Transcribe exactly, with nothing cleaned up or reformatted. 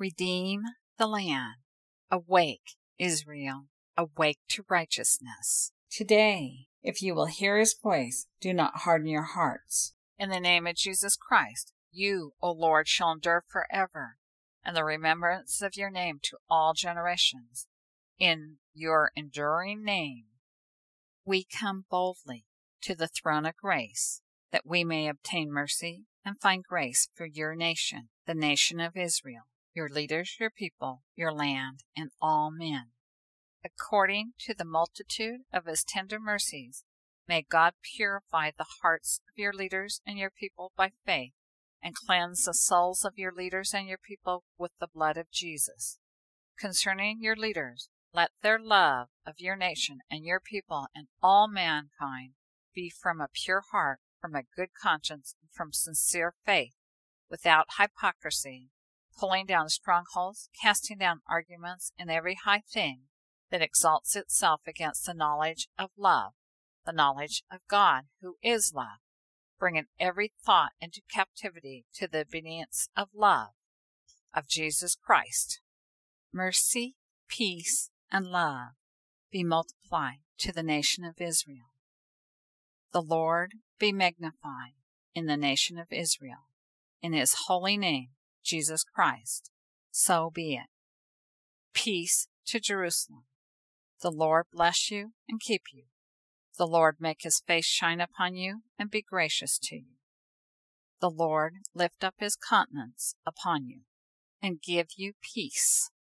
Redeem the land. Awake, Israel, awake to righteousness. Today, if you will hear his voice, do not harden your hearts. In the name of Jesus Christ, you, O Lord, shall endure forever, and the remembrance of your name to all generations. In your enduring name, we come boldly to the throne of grace, that we may obtain mercy and find grace for your nation, the nation of Israel, your leaders, your people, your land, and all men. According to the multitude of his tender mercies, may God purify the hearts of your leaders and your people by faith, and cleanse the souls of your leaders and your people with the blood of Jesus. Concerning your leaders, let their love of your nation and your people and all mankind be from a pure heart, from a good conscience, and from sincere faith, without hypocrisy, pulling down strongholds, casting down arguments, and every high thing that exalts itself against the knowledge of love, the knowledge of God, who is love, bringing every thought into captivity to the obedience of love of Jesus Christ. Mercy, peace, and love be multiplied to the nation of Israel. The Lord be magnified in the nation of Israel, in his holy name, Jesus Christ. So be it. Peace to Jerusalem. The Lord bless you and keep you. The Lord make his face shine upon you and be gracious to you. The Lord lift up his countenance upon you and give you peace.